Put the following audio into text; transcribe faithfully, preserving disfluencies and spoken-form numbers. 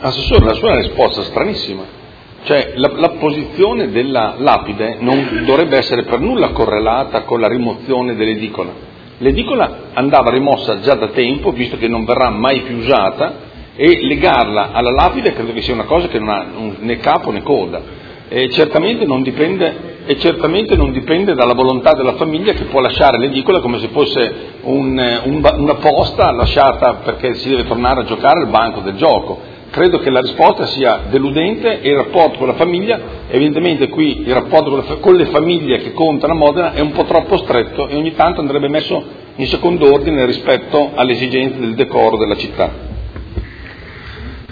Assessore, la sua è una risposta stranissima. Cioè, la, la posizione della lapide non dovrebbe essere per nulla correlata con la rimozione dell'edicola. L'edicola andava rimossa già da tempo, visto che non verrà mai più usata, e legarla alla lapide credo che sia una cosa che non ha né capo né coda. E certamente non dipende, e certamente non dipende dalla volontà della famiglia, che può lasciare l'edicola come se fosse un, un, una posta lasciata perché si deve tornare a giocare al banco del gioco. Credo che la risposta sia deludente e il rapporto con la famiglia, evidentemente qui il rapporto con, la, con le famiglie che contano a Modena è un po' troppo stretto e ogni tanto andrebbe messo in secondo ordine rispetto alle esigenze del decoro della città.